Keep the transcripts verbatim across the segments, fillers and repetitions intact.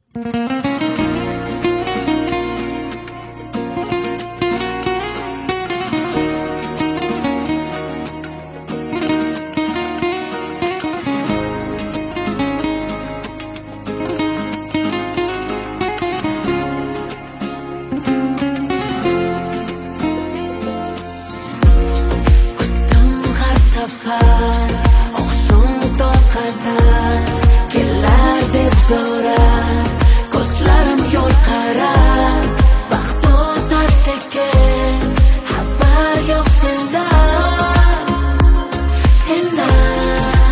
safar oqshom qadar kelar deb so'rar ko'zlarim yo'l qarar vaqt o'tar sekin xabar yo'q sendan sendan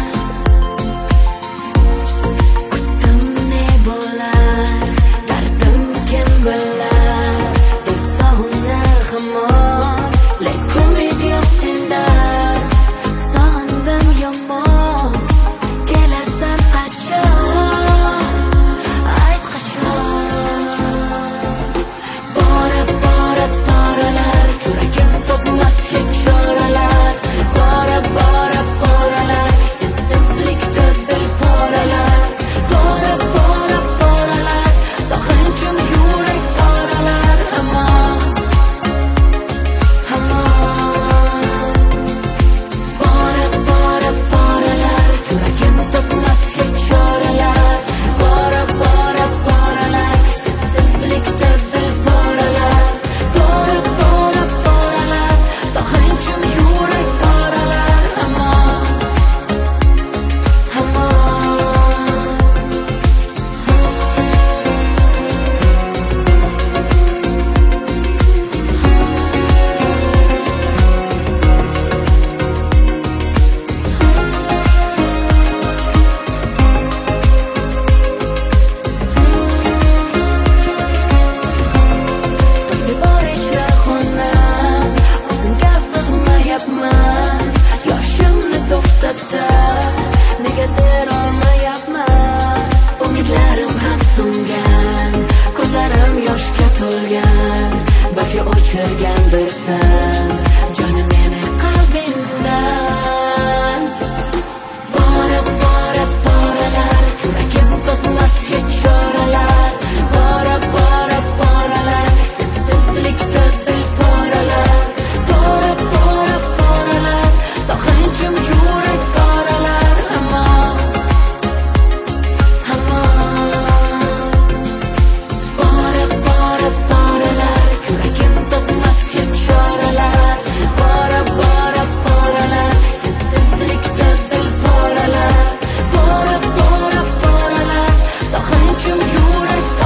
kutdim ne bo'lar dardim kim bilar deb sog'inar hamon lekin umid yo'q sendan sog'indim yomon kelarsan qachon ayt qachon bora bora boralar yuragim topmas hech choralar bora bora boralar sensizlikda dil poralar bora bora boralar sog'inchim yurak oralar hamon hamon bora bora boralar yuragim topmas hech choralar bora bora boralar sensizlikda dil poralar bora bora boralar sog'inchim yurak oralar hamon hamon devor ichra xonam o'zimga sig'mayapman yoshimni to'xtatar negadir olmayapman umidlarim ham so'ngan ko'zlarim yoshga to'lgan balki o'chirgandirsan jonim meni qalbimdan bora bora boralar yuragim topmas hech choralar bora bora boralar sensizlikda dil poralar bora bora boralar sog'inchim yurak oralar hamon hamon bora bora boralar yuragim topmas hech choralar bora bora boralar sensizlikda dil poralar bora bora boralar sog'inchim yurak